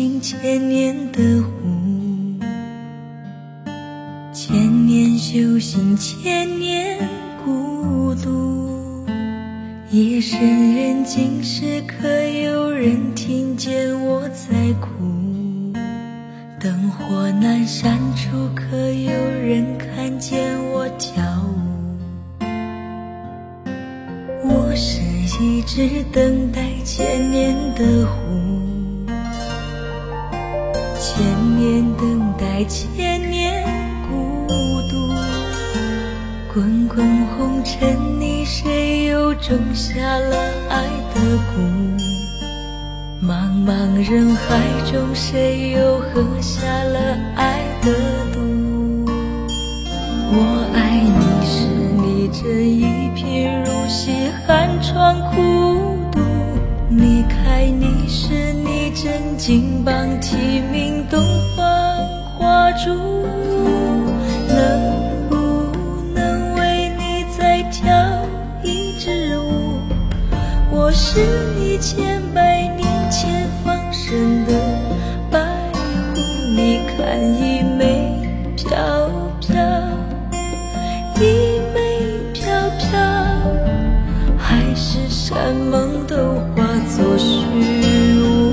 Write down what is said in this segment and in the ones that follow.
行千年的湖，千年修行千年孤独。夜深人静时，可有人听见我在哭？灯火阑珊处，可有人看见我跳舞？我是一直等待千年的湖，千年等待千年孤独。滚滚红尘里，谁又种下了爱的蛊？茫茫人海中，谁又喝下了爱的毒？我爱你时，你正一贫如洗，寒窗苦读；离开你时，你正金榜题名，东方花烛。能不能为你再跳一支舞？我是你千百年前放生的白狐，你看一枚飘飘，一枚飘飘，还是山盟都化作虚无？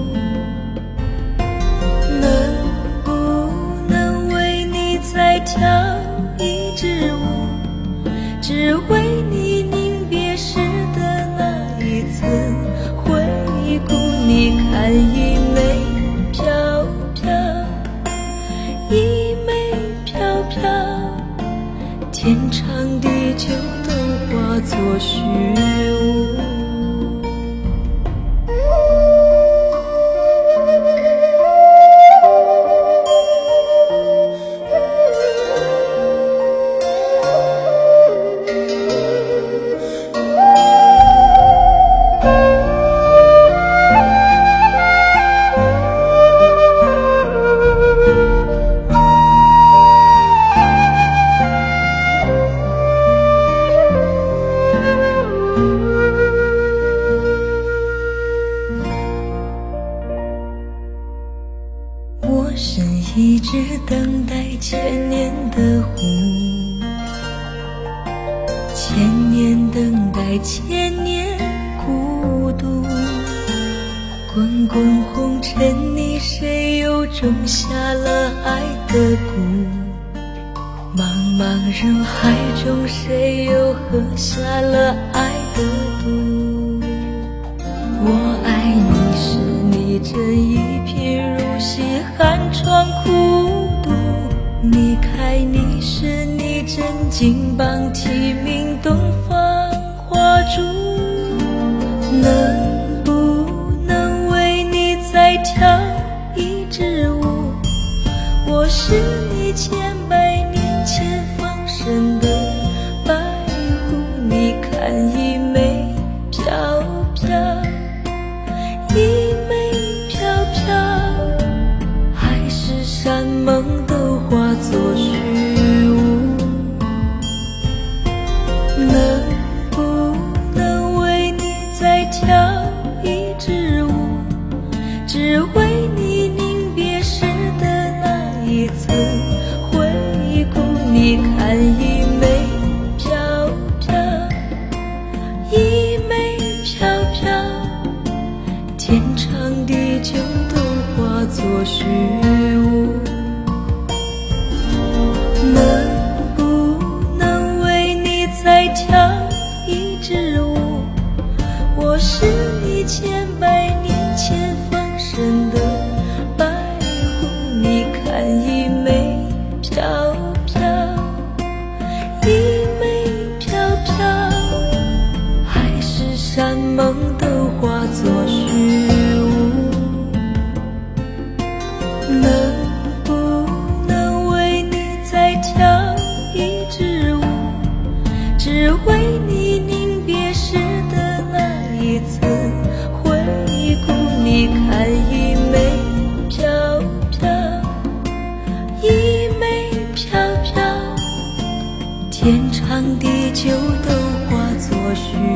能不能为你再跳一支舞？只为你临别时的那一层回顾。你看一枚飘飘，一枚飘飘，天长地久都化作虚无。我是一直等待千年的湖，千年等待千年孤独。滚滚红尘里，谁又种下了爱的蛊？茫茫人海中，谁又喝下了爱的毒？我爱你时，你正一贫如洗，寒窗苦读；离开你时，你正金榜题名，东方花烛。能不能为你再跳一支舞？我是你千百年前放生的白狐，你看一枚飘飘，一枚飘飘，还是山盟都化作虚无？能不能为你再跳一支舞？只为你临别时的那一层回顾。你看一枚飘飘，一枚飘飘，天长地久都化作虚无。能不能为你再跳一支舞？我是你千百年前放生的白狐，你看一枚飘飘，一枚飘飘，还是山盟都化作虚无？能不能为你再跳一支舞？只为你临别时的那一层回顾。你看一枚飘飘，一枚飘飘，天长地久都化作虚